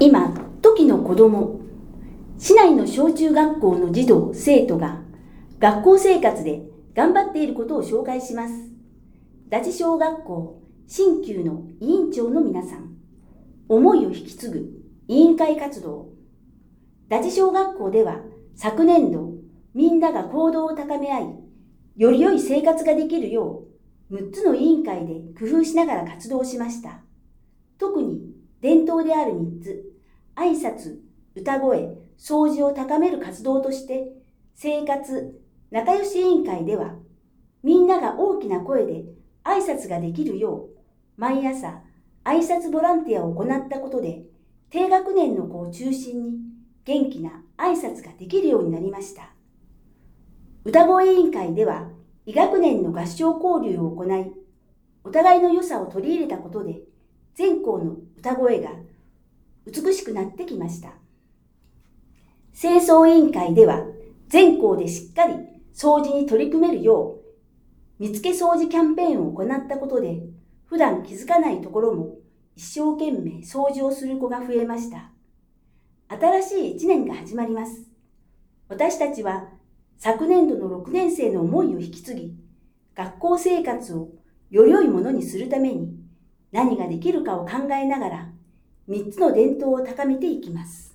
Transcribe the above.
今、時の子供、市内の小中学校の児童・生徒が学校生活で頑張っていることを紹介します。伊地小学校新旧の委員長の皆さん、思いを引き継ぐ委員会活動。伊地小学校では昨年度、みんなが行動を高め合い、より良い生活ができるよう、6つの委員会で工夫しながら活動しました。特に伝統である3つ、挨拶、歌声、掃除を高める活動として、生活、仲良し委員会では、みんなが大きな声で挨拶ができるよう、毎朝挨拶ボランティアを行ったことで、低学年の子を中心に元気な挨拶ができるようになりました。歌声委員会では、異学年の合唱交流を行い、お互いの良さを取り入れたことで、全校の歌声が美しくなってきました。清掃委員会では、全校でしっかり掃除に取り組めるよう、見つけ掃除キャンペーンを行ったことで、普段気づかないところも一生懸命掃除をする子が増えました。新しい1年が始まります。私たちは昨年度の6年生の思いを引き継ぎ、学校生活をより良いものにするために何ができるかを考えながら、3つの伝統を高めていきます。